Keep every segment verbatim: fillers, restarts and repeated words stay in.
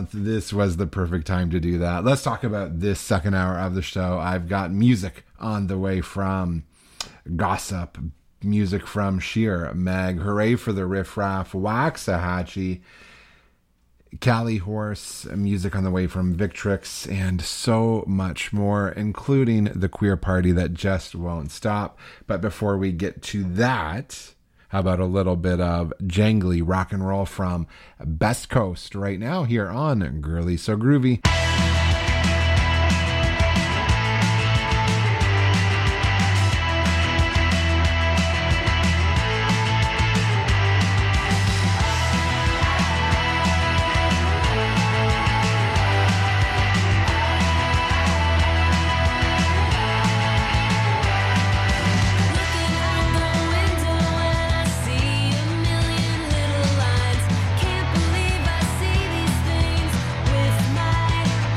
This was the perfect time to do that. Let's talk about this second hour of the show. I've got music on the way from Gossip, music from Sheer, Meg, Hooray for the Riff Raff, Waxahachie, Cali Horse, music on the way from Victrix, and so much more, including the queer party that just won't stop. But before we get to that, how about a little bit of jangly rock and roll from Best Coast right now here on Girly So Groovy. Can't believe I see these things with my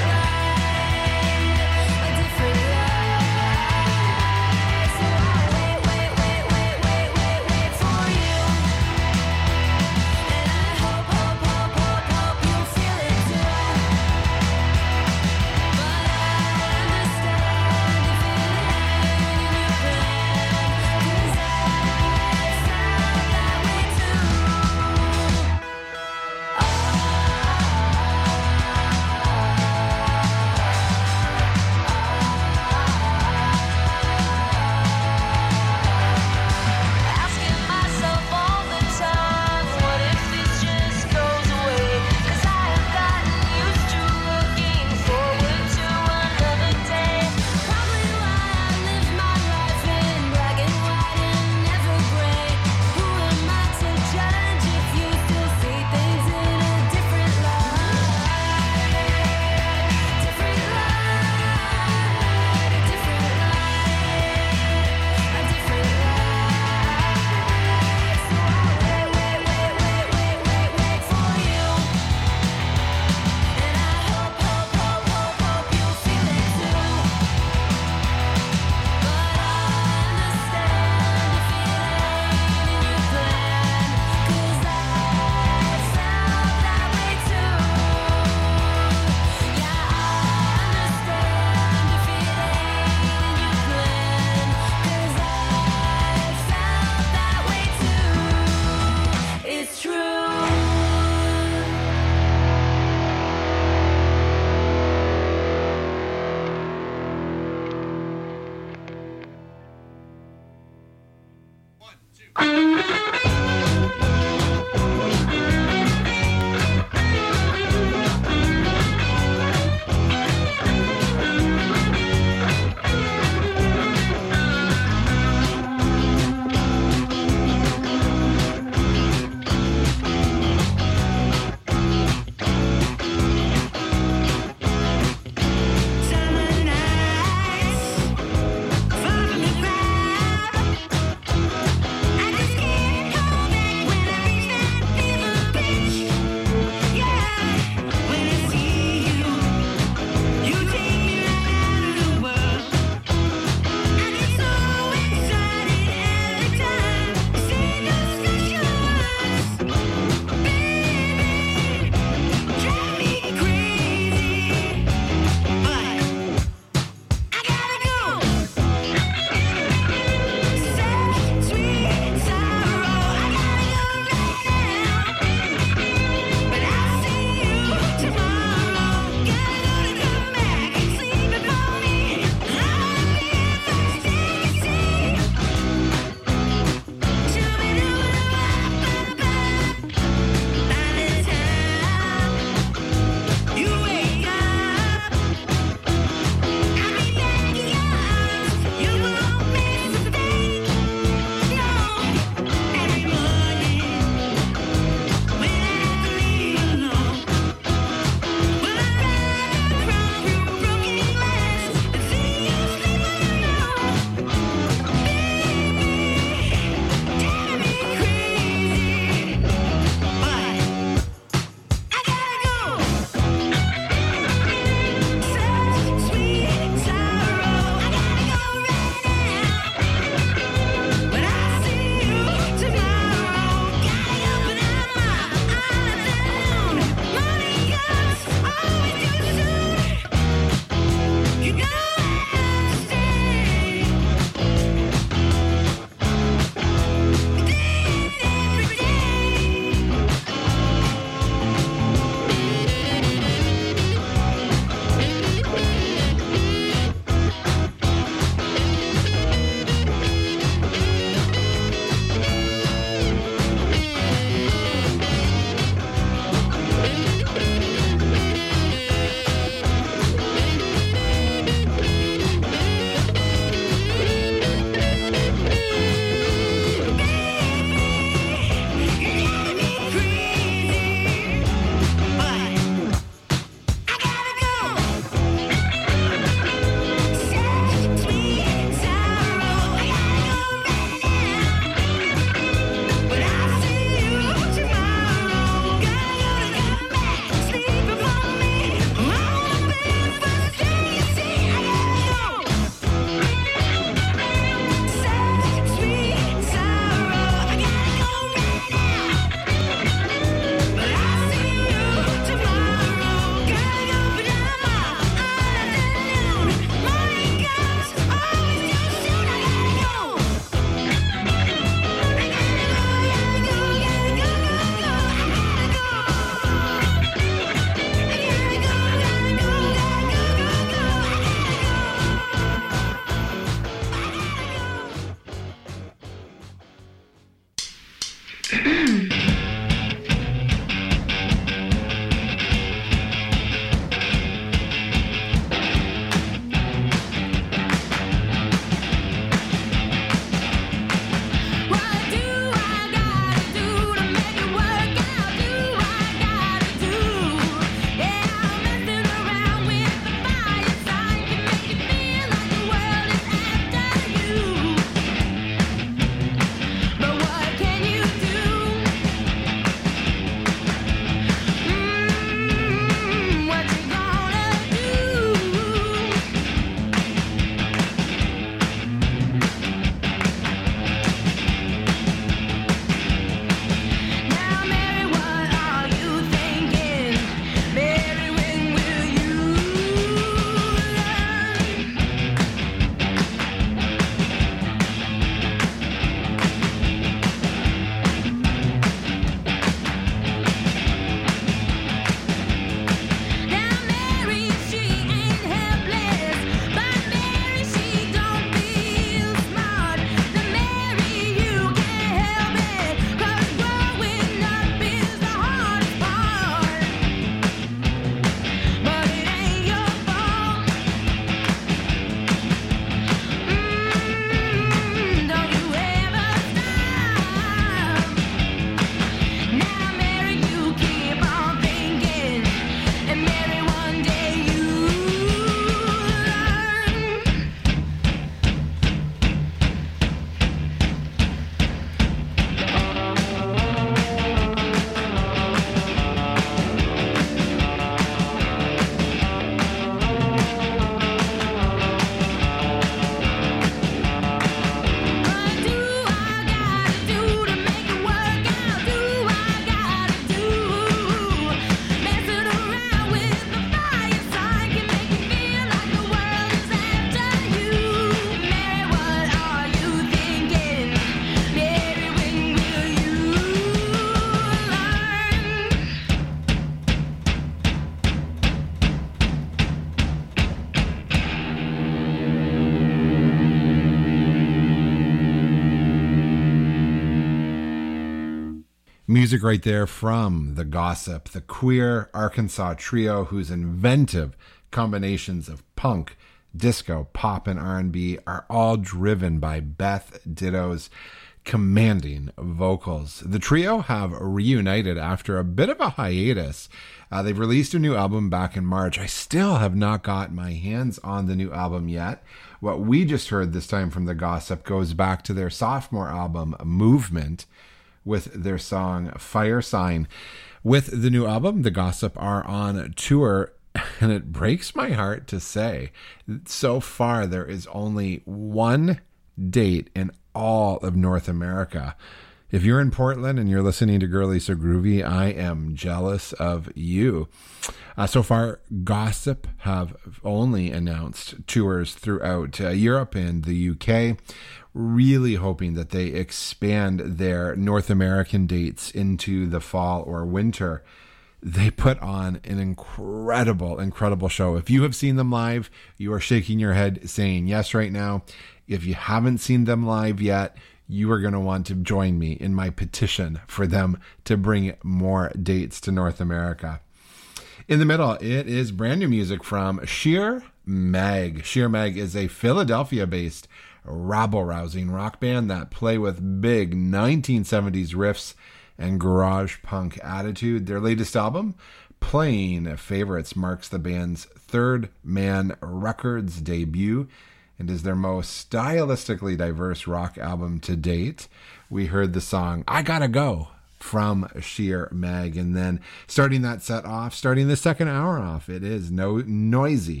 Music right there from The Gossip, the queer Arkansas trio whose inventive combinations of punk, disco, pop, and R and B are all driven by Beth Ditto's commanding vocals. The trio have reunited after a bit of a hiatus. Uh, they've released a new album back in March. I still have not got my hands on the new album yet. What we just heard this time from The Gossip goes back to their sophomore album, Movement, with their song Fire Sign. With the new album, The Gossip are on tour, and it breaks my heart to say, so far there is only one date in all of North America. If you're in Portland and you're listening to Girly So Groovy, I am jealous of you. Uh, so far, Gossip have only announced tours throughout uh, Europe and the U K, really hoping that they expand their North American dates into the fall or winter. They put on an incredible, incredible show. If you have seen them live, you are shaking your head saying yes right now. If you haven't seen them live yet, you are going to want to join me in my petition for them to bring more dates to North America. In the middle, it is brand new music from Sheer Mag. Sheer Mag is a Philadelphia-based rabble-rousing rock band that play with big nineteen seventies riffs and garage punk attitude. Their latest album, Playing Favorites, marks the band's Third Man Records debut and is their most stylistically diverse rock album to date. We heard the song I Gotta Go from Sheer Mag, and then starting that set off, starting the second hour off, it is no noisy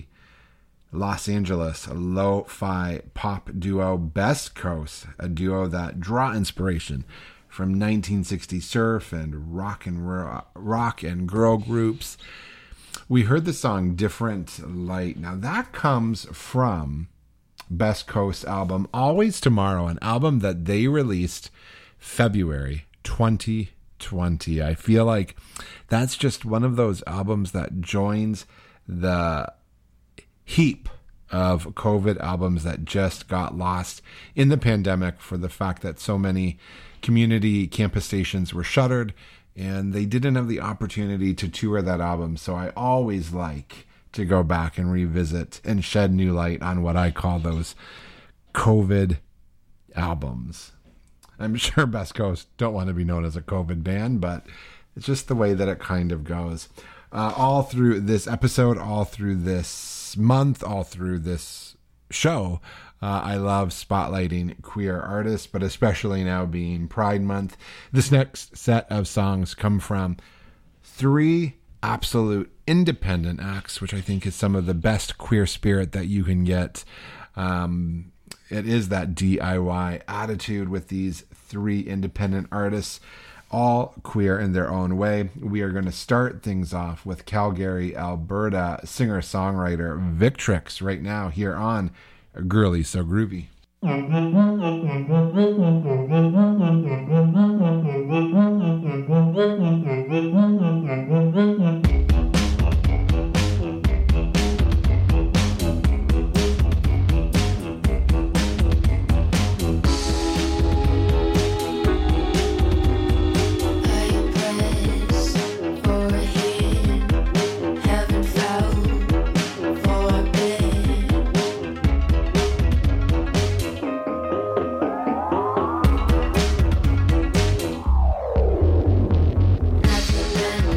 Los Angeles lo-fi pop duo Best Coast, a duo that draw inspiration from nineteen sixties surf and rock and ro- rock and girl groups. We heard the song Different Light. Now that comes from Best Coast album Always Tomorrow, an album that they released February twenty twenty. I feel like that's just one of those albums that joins the heap of COVID albums that just got lost in the pandemic for the fact that so many community campus stations were shuttered and they didn't have the opportunity to tour that album. So I always like to go back and revisit and shed new light on what I call those COVID albums. I'm sure Best Coast don't want to be known as a COVID band, but it's just the way that it kind of goes. Uh, all through this episode, all through this month, all through this show, uh, I love spotlighting queer artists, but especially now being Pride Month. This next set of songs come from three absolute independent acts, which I think is some of the best queer spirit that you can get. Um, it is that D I Y attitude with these three independent artists, all queer in their own way. We are going to start things off with Calgary, Alberta singer-songwriter Victrix right now here on Girly So Groovy. I've been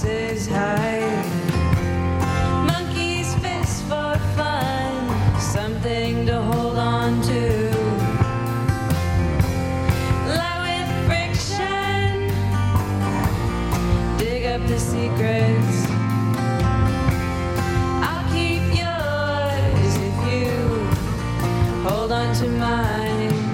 says hi. Monkey's fist for fun, something to hold on to. Lie with friction, dig up the secrets. I'll keep yours if you hold on to mine.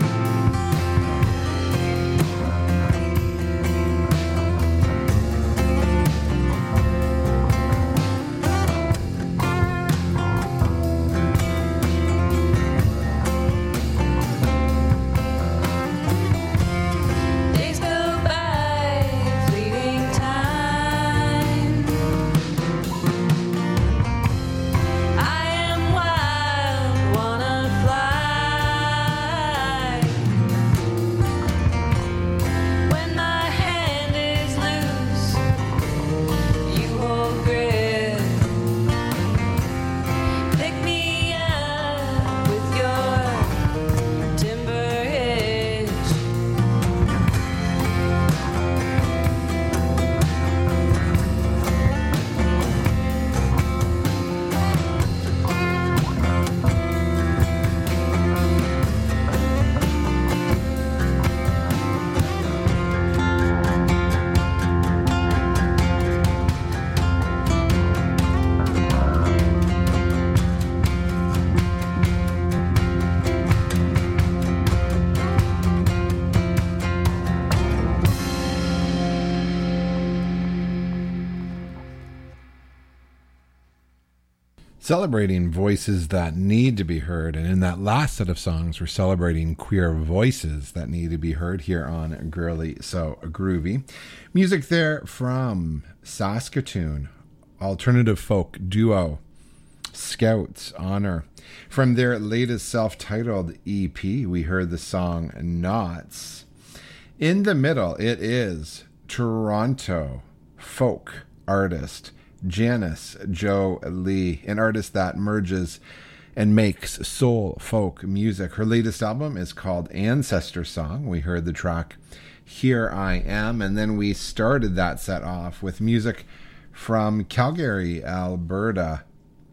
Celebrating voices that need to be heard. And in that last set of songs, we're celebrating queer voices that need to be heard here on Girly So Groovy. Music there from Saskatoon, alternative folk duo Scouts Honor. From their latest self-titled E P, we heard the song Knots. In the middle, it is Toronto folk artist Janice Jo Lee, an artist that merges and makes soul folk music. Her latest album is called Ancestor Song. We heard the track Here I Am, and then we started that set off with music from Calgary, Alberta,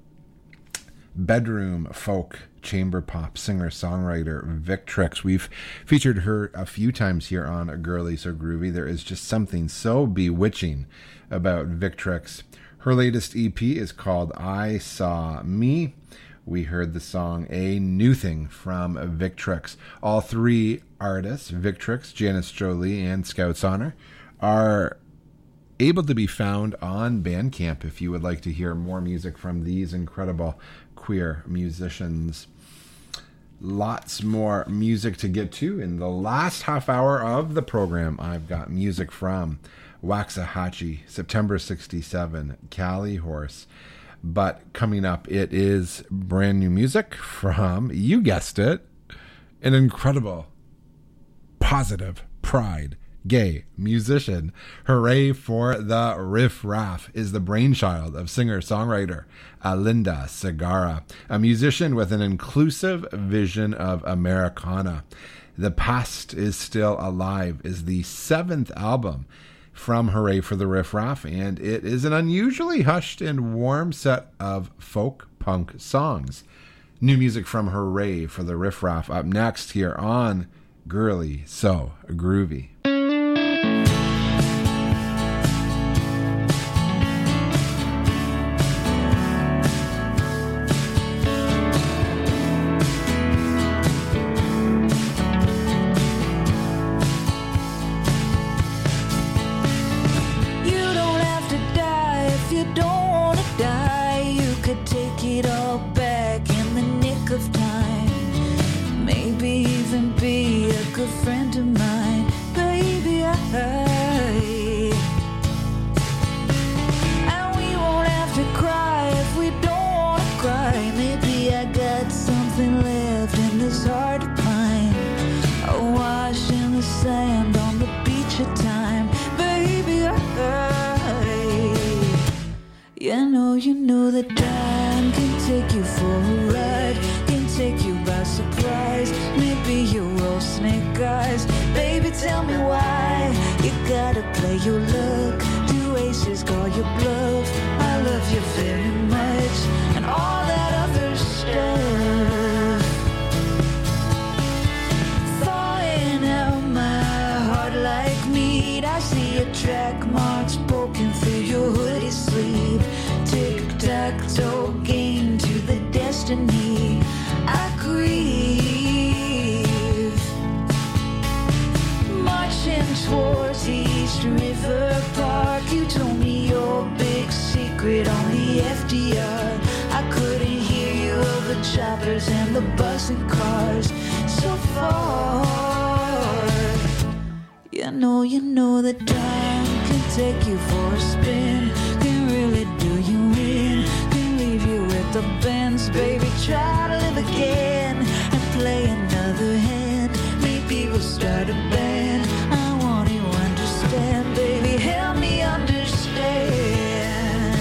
bedroom folk chamber pop singer-songwriter Victrix. We've featured her a few times here on Girly So Groovy. There is just something so bewitching about Victrix. Her latest E P is called I Saw Me. We heard the song A New Thing from Victrix. All three artists, Victrix, Janice Jo Lee, and Scouts Honor, are able to be found on Bandcamp if you would like to hear more music from these incredible queer musicians. Lots more music to get to. In the last half hour of the program, I've got music from Waxahachie, September sixty-seven, Cali Horse. But coming up, it is brand new music from, you guessed it, an incredible, positive, pride, gay musician. Hooray for the Riff Raff is the brainchild of singer-songwriter Alinda Segarra, a musician with an inclusive vision of Americana. The Past is Still Alive is the seventh album from Hooray for the Riff Raff, and it is an unusually hushed and warm set of folk punk songs. New music from Hooray for the Riff Raff up next here on Girly So Groovy. You know that time can take you for a ride, can take you by surprise. Maybe you're all snake eyes, baby. love. I love you very much, and all that other stuff. Thawing out my heart like meat. I see a track marks poking through your hoodie sleeve. Tic-tac-toe game to the destiny I grieve. Marching towards East River Park, you told me your big secret on the F D R. I couldn't hear you over choppers and the buzzing cars so far. You know, you know that time can take you for a spin, can really do you in, can leave you with the bends. Baby, try to live again and play another hand. Maybe we'll start a band. I want you to understand, baby, help me understand.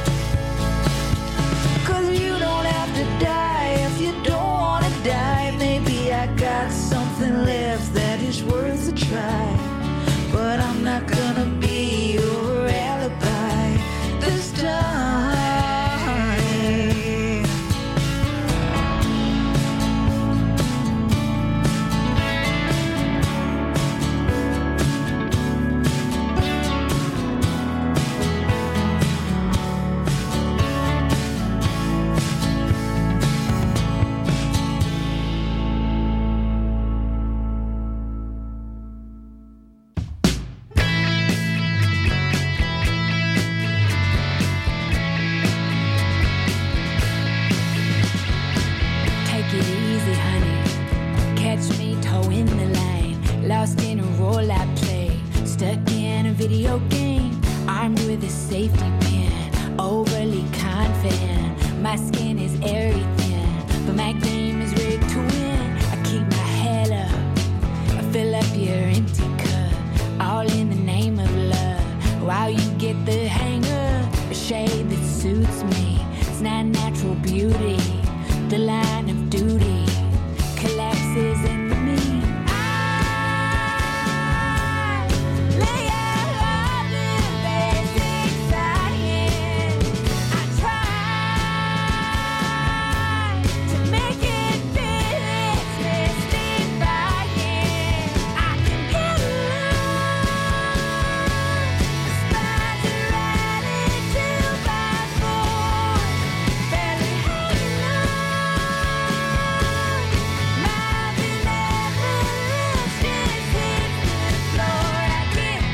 Cause you don't have to die if you don't wanna die. Maybe I got something left that is worth a try, but I'm not gonna be your alibi this time. Take it easy, honey. Catch me towing the line. Lost in a role I play. Stuck in a video game. Armed with a safety pin. Overly confident. My skin is airy thin, but my game is rigged to win. I keep my head up. I fill up your empty cup. All in the name of love. While you get the hang of a shade that suits me. It's not natural beauty. The line of duty collapses into me. I lay out all the basic science. I try to make it business defying. I can get along. The spines are ready to by four. Barely hanging on. My benevolence just hits the floor. I get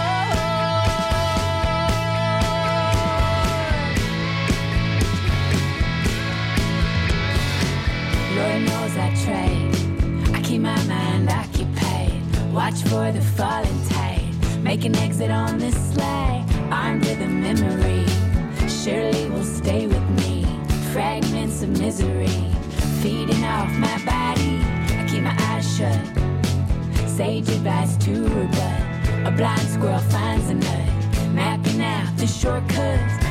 bored. Lord knows I trade. I keep my mind occupied. Watch for the falling tide. Make an exit on this slide. Armed with a memory. Surely will stay with me. Fragments of misery feeding off my body. I keep my eyes shut. Sage advice to rebut. A blind squirrel finds a nut. Mapping out the shortcuts.